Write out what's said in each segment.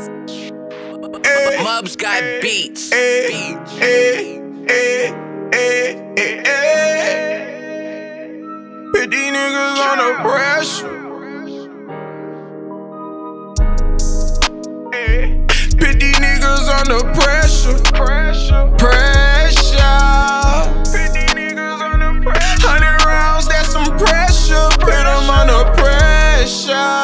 Mubs got beats. Put these niggas under pressure. Put these niggas under pressure. Pressure. Put these niggas under pressure. 100 rounds, that's some pressure. Put them under pressure.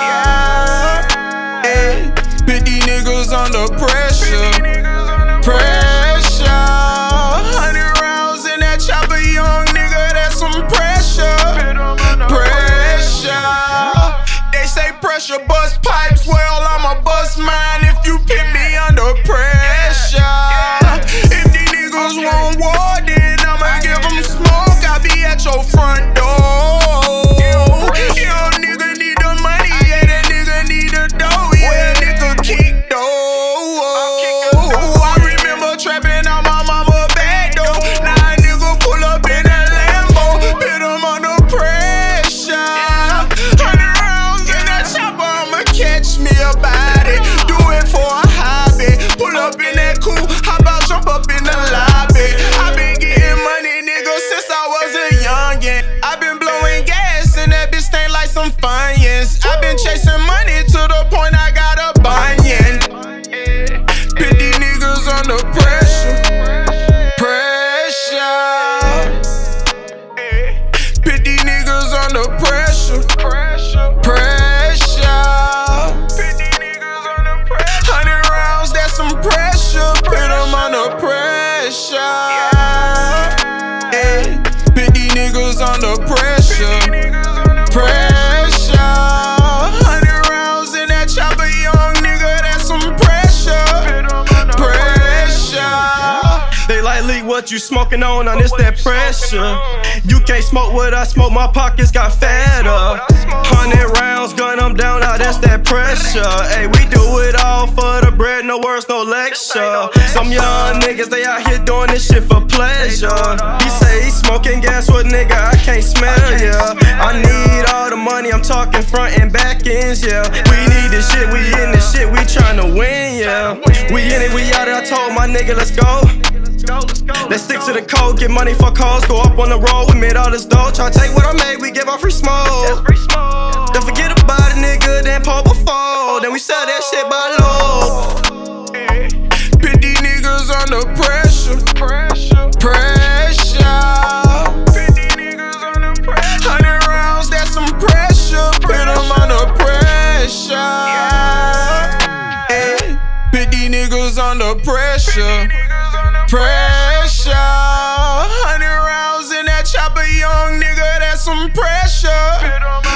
Put these niggas under pressure. Pressure. 100 rounds in that chopper, young nigga, that's some pressure. Pressure. They say pressure bust pipes, well, I'ma bust mine if you put me under pressure. If these niggas want war, then I'ma give them smoke. I be at your front door. Young nigga need the money, yeah, that nigga need the dough, yeah, nigga kick dough. I remember trapping on my mama bed though. Now a nigga pull up in that Lambo, put him under pressure. 100 rounds in that chopper, I'ma catch me about it. Do it for a hobby. Pull up in that coupe, how about jump up in the lobby? I been getting money, nigga, since I was a youngin'. I been blowing gas and that bitch stink like some Funyuns. I been chasing money to the point I got a bunion. Put these niggas under pressure. Pressure. Put these niggas under pressure. Pressure. Put these niggas under pressure. 100 rounds, that's some pressure. Put them under pressure. Put these niggas under pressure. Pressure. 100 rounds in that chopper, young nigga, that's some pressure. Pressure. They like, Lee, what you smoking on? It's that pressure. You can't smoke what I smoke, my pockets got fatter. 100 rounds, gun them down, now that's that pressure. Hey, we do it all for the bread, no words, no lecture. Some young niggas, they out here doing this shit for pleasure. He say he smoking gas with nigga, I can't smell ya. I need all the money, I'm talking front and back ends, yeah. We need this shit, we in this shit, we tryna win, yeah. We in it, we out it, I told my nigga, let's go. Let's stick to the code, get money for calls, go up on the road, we made all this dough. Try to take what I made, we give out free smoke. Don't forget about it, nigga, then pull before. Then we sell that shit by low. Put these niggas under pressure. Pressure. Put these niggas under pressure. 100 rounds, that's some pressure. Put them under pressure. Put these niggas under pressure. Pressure. 100 rounds in that chopper, young nigga, that's some pressure.